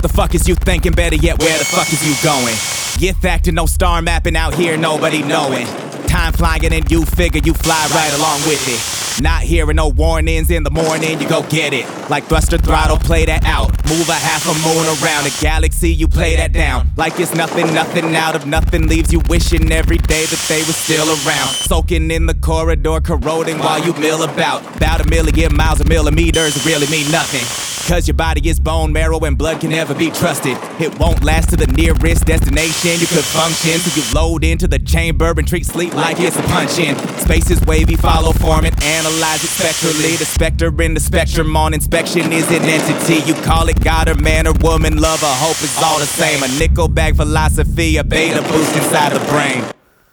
What the fuck is you thinking? Better yet, where the fuck is you going? Get back to no star mapping out here, nobody knowing. Time flying and you figure you fly right along with it. Not hearing no warnings in the morning, you go get it. Like thruster throttle, play that out. Move a half a moon around a galaxy, you play that down. Like it's nothing, nothing out of nothing. Leaves you wishing every day that they were still around. Soaking in the corridor, corroding while you mill about. About a million miles, a millimeters really mean nothing. Cause your body is bone marrow and blood can never be trusted. It won't last to the nearest destination you could function. So you load into the chamber and treat sleep like it's a punch-in. Space is wavy, follow form and analyze it spectrally. The specter in the spectrum on inspection is an entity. You call it God or man or woman, love or hope is all the same. A nickel bag philosophy, a beta boost inside the brain.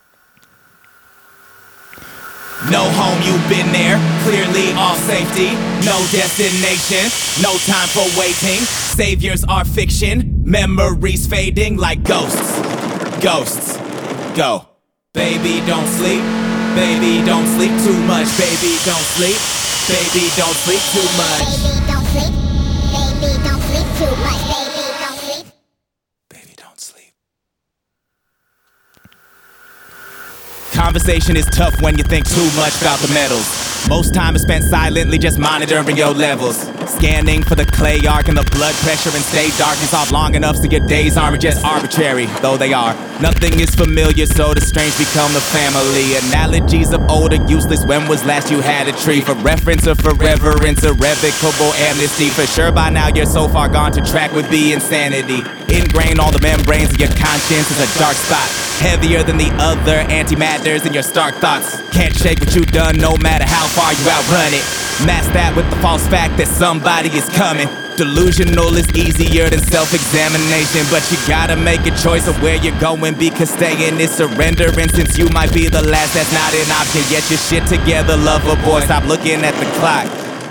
No home, you've been there, clearly all safety. No destination, no time for waiting. Saviors are fiction, memories fading like ghosts. Ghosts, go. Baby, don't sleep, baby, don't sleep too much. Baby, don't sleep, baby, don't sleep too much. Baby, don't sleep, baby, don't sleep too much. Baby, don't sleep, baby, don't sleep. Conversation is tough when you think too much about the metals. Most time is spent silently just monitoring your levels. Scanning for the clay arc and the blood pressure and stay darkness off long enough so your days aren't just arbitrary, though they are. Nothing is familiar, so the strange become the family. Analogies of old are useless. When was last you had a tree? For reference or for reverence, irrevocable amnesty. For sure by now you're so far gone to track would be insanity. Ingrain all the membranes of your conscience is a dark spot. Heavier than the other antimatters in your stark thoughts. Can't shake what you've done no matter how far you outrun it. Mask that with the false fact that somebody is coming. Delusional is easier than self-examination, but you gotta make a choice of where you're going, because staying is surrendering. Since you might be the last, that's not an option. Get your shit together, lover boy, stop looking at the clock.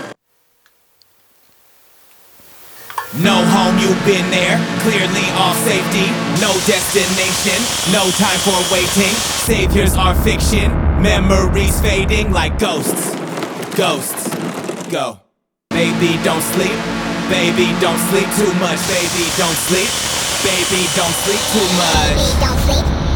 No home, you've been there, clearly all safety. No destination, no time for waiting. Saviors are fiction, memories fading like ghosts. Ghosts, go. Baby, don't sleep, baby, don't sleep too much. Baby, don't sleep, baby, don't sleep too much. baby, don't sleep.